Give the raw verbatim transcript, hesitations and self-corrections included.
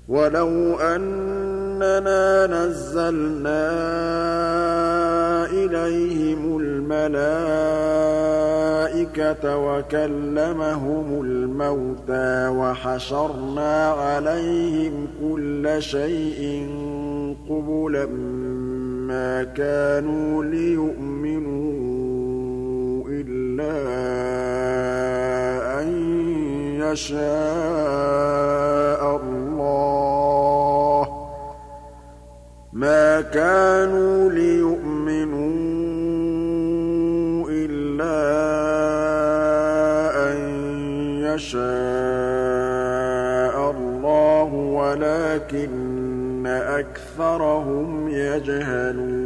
وَلَوْ أَنَّنَا نَزَّلْنَا إِلَيْهِمُ الْمَلَائِكَةَ وَكَلَّمَهُمُ الْمَوْتَىٰ وَحَشَرْنَا عَلَيْهِمْ كُلَّ شَيْءٍ قُبُلًا مَّا كَانُوا لِيُؤْمِنُوا إِلَّا أَن يَشَاءَ اللَّهُ مَا كَانُوا لِيُؤْمِنُوا إِلَّا أَن يَشَاءَ اللَّهُ وَلَٰكِنَّ أَكْثَرَهُمْ يَجْهَلُونَ